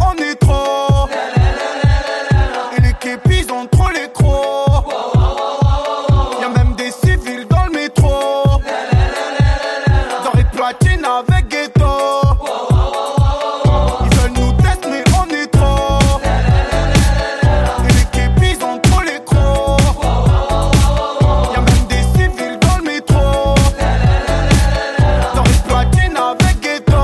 on est trop. Et les képis ont trop les crocs. Y'a même des civils dans le métro. Dans les platines avec ghetto. Ils veulent nous tester mais on est trop. Et les képis ont trop les crocs. Y'a même des civils dans le métro. Dans les platines avec ghetto.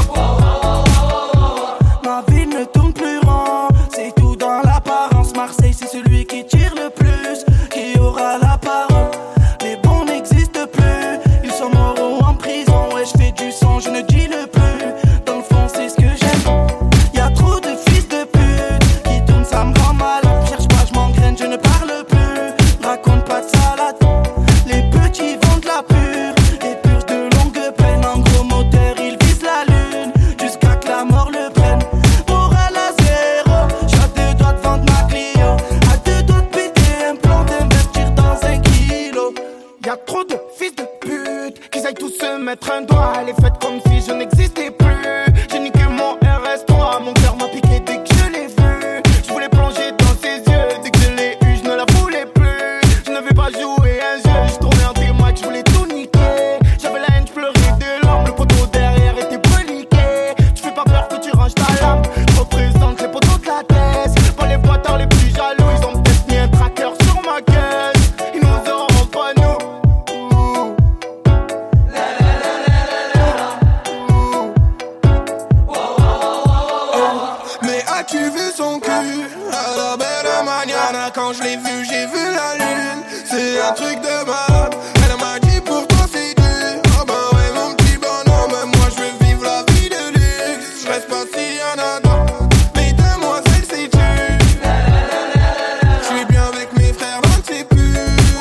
Ma vie ne tourne plus rond, c'est tout dans l'apparence. Marseille c'est celui qui tire le plus, qui aura la parole. Les bons n'existent plus, ils sont morts ou en prison. Ouais, je fais du son, je ne dis le plus. Dans le fond c'est ce que j'aime. Y'a trop de fils de pute qui tournent, ça me rend malade. Cherche pas, je m'engraine, je ne parle plus. Raconte pas de salade. Les petits vendent la pure et purgent de longue peine. En gros moteur, ils visent la lune jusqu'à que la mort le prenne. Morale à zéro, j'suis à 2 doigts de vendre ma Clio. À 2 doigts de péter un plan, d'investir dans 1 kilo. Y'a trop de fils de pute qu'ils aillent tous se mettre un doigt. Les fêtes comme si je n'existais plus. J'ai niqué mon RS3, mon cœur m'a piqué dès que je l'ai vu. Je voulais plonger dans ses yeux, dès que je l'ai eu, je ne la voulais plus. Je ne vais pas jouer un jeu, je tournais en témoin que je voulais tout niquer. J'avais la haine, je pleurais des larmes, le poteau derrière était breliqué. Tu fais pas peur que tu ranges ta lame, je représente les poteaux de la thèse. Pas les boiteurs les plus jaloux, ils ont peut-être mis un tracker sur ma caisse. Ils nous auront pas nous. Mais as-tu vu son cul à la belle maniana? Quand je l'ai vu, j'ai vu la lune. C'est un truc de malade. Elle m'a dit pour toi c'est dur. Ah bah ouais mon petit bonhomme, moi je veux vivre la vie de luxe. Je reste pas s'il y en a d'autres. Mais demoiselle sais-tu, je suis bien avec mes frères, on ne sait plus.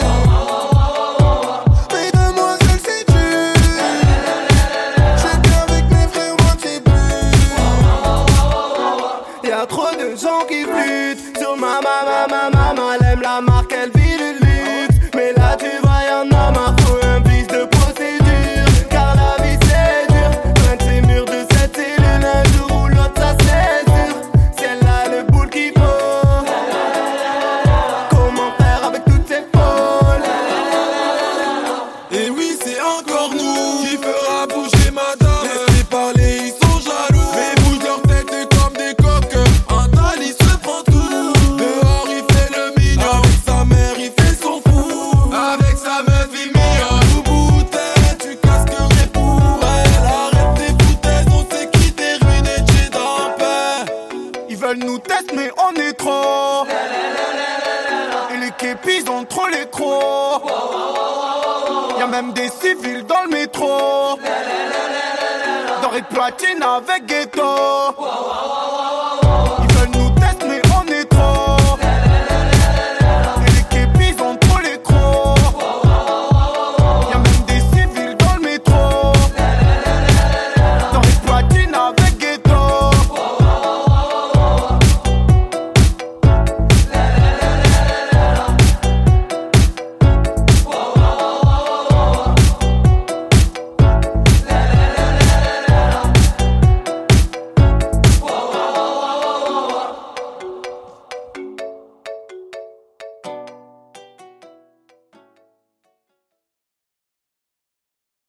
Mais demoiselle sais-tu, je suis bien avec mes frères, on ne sait plus. Y'a trop de gens qui flûtent sur ma elle aime la marque, elle vit le luxe. Mais là tu vois y'en a marre, faut un vice de procédure. Car la vie c'est dur, loin de ces murs de cette cellule. Un jour ou l'autre ça c'est sûr, celle-là le boule qu'il faut. Comment faire avec toutes ces folles? Et oui, c'est encore nous qui fera bouger madame. Laissez parler, ils sont jaloux. Mais bougent leur tête comme des coques. Un tal, il se prend tout. Dehors, il fait le mignon. Avec sa mère, il fait son fou. Avec sa meuf, il mignonne. Bouteille, tu casquerais pour elle. Arrête tes foutaises, on sait qui t'es ruiné, t'es dans paix. Ils veulent nous tester mais on est trop. Et les képis ont trop les crocs. Y'a même des civils dans le métro. Dans les platines avec ghetto.